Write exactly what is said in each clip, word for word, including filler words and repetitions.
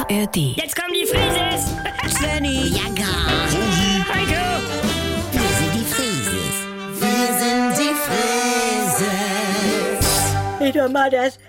R D. Jetzt kommen die Frises! Svenny, Ja, gar. Heiko! Wir sind die Frieses. Wir sind die Frieses. nicht nur mal das.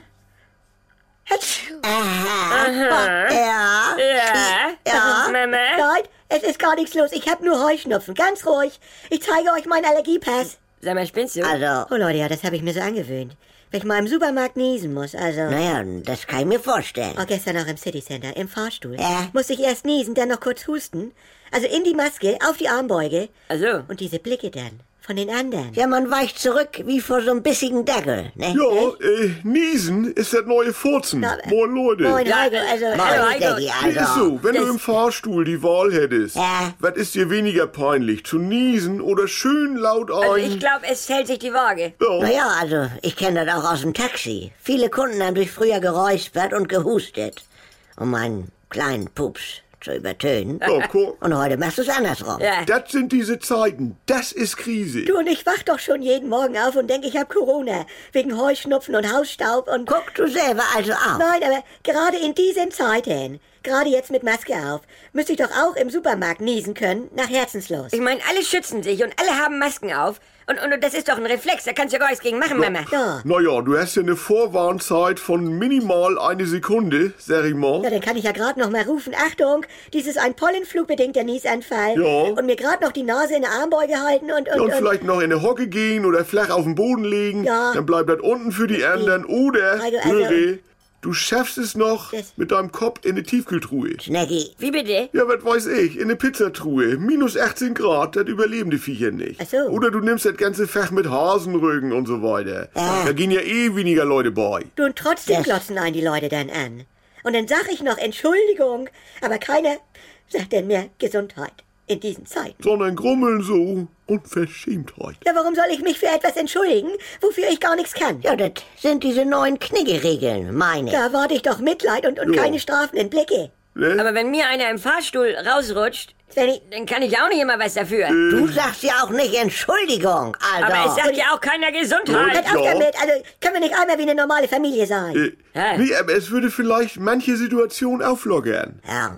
Aha. Ja. Ja? Ja. Mama? Nein, es ist gar nichts los. Ich habe nur Heuschnupfen. Ganz ruhig. Ich zeige euch meinen Allergiepass. Sag mal, spinnst du? Also, Oh Leute, ja, das habe ich mir so angewöhnt. Wenn ich mal im Supermarkt niesen muss, also... naja, das kann ich mir vorstellen. Oh, gestern auch im City Center, im Fahrstuhl. Ja. Musste ich erst niesen, dann noch kurz husten. Also in die Maske, auf die Armbeuge. Also, Und diese Blicke dann, von den anderen. Ja, man weicht zurück wie vor so einem bissigen Dackel, ne? Ja, äh, Niesen ist das neue Furzen. Na, Moin, Leute. Moin, Ja, Heiko, also... Moin, Hallo, Heiko. Daddy, Wie ist also. so, wenn das- du im Fahrstuhl die Wahl hättest, Ja. was ist dir weniger peinlich, zu niesen oder schön laut ein... also ich glaube, es hält sich die Waage. ja. Naja, also, ich kenne das auch aus dem Taxi. Viele Kunden haben sich früher geräuspert und gehustet, um einen kleinen Pups zu übertönen. Ja, guck. Und heute machst du es andersrum. Ja. Das sind diese Zeiten. Das ist Krise. Du und ich wach doch schon jeden Morgen auf und denke, ich habe Corona. Wegen Heuschnupfen und Hausstaub und... Guck du selber also auch. Nein, aber gerade in diesen Zeiten, gerade jetzt mit Maske auf, müsste ich doch auch im Supermarkt niesen können, nach Herzenslos. Ich meine, alle schützen sich und alle haben Masken auf. Und, und das ist doch ein Reflex, da kannst du ja gar nichts gegen machen, Mama. Ja. Naja, du hast ja eine Vorwarnzeit von minimal eine Sekunde, sag ich mal. Ja, dann kann ich ja gerade noch mal rufen, Achtung, dies ist ein pollenflugbedingter Niesanfall. Ja. Und mir gerade noch die Nase in der Armbeuge halten und... und, Ja, und und vielleicht noch in eine Hocke gehen oder flach auf den Boden legen. Ja. Dann bleibt das unten für die anderen. Oder, Also, also- höre, du schaffst es noch Das- mit deinem Kopf in eine Tiefkühltruhe. Snaggy. Wie bitte? Ja, was weiß ich, in eine Pizzatruhe. Minus achtzehn Grad, das überleben die Viecher nicht. Ach so. Oder du nimmst das ganze Fach mit Hasenrücken und so weiter. Da gehen ja eh weniger Leute bei. du, und trotzdem Das- glotzen einen die Leute dann an. Und dann sag ich noch Entschuldigung, aber keiner sagt denn mehr Gesundheit in diesen Zeiten. Sondern grummeln so und Verschämtheit. Ja, warum soll ich mich für etwas entschuldigen, wofür ich gar nichts kann? Ja, das sind diese neuen Kniggeregeln, meine ich. Da erwarte ich doch Mitleid und, und Ja. keine strafenden Blicke. Ne? Aber wenn mir einer im Fahrstuhl rausrutscht, Svenny, dann kann ich auch nicht immer was dafür. Du sagst ja auch nicht Entschuldigung, also. Aber es sagt ja auch keiner Gesundheit. hört auf Ja. damit, also können wir nicht einmal wie eine normale Familie sein. Äh, Hä? nee, aber es würde vielleicht manche Situation auflockern. Ja.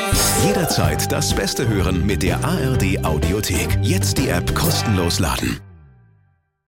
Jederzeit das Beste hören mit der A R D Audiothek. Jetzt die App kostenlos laden.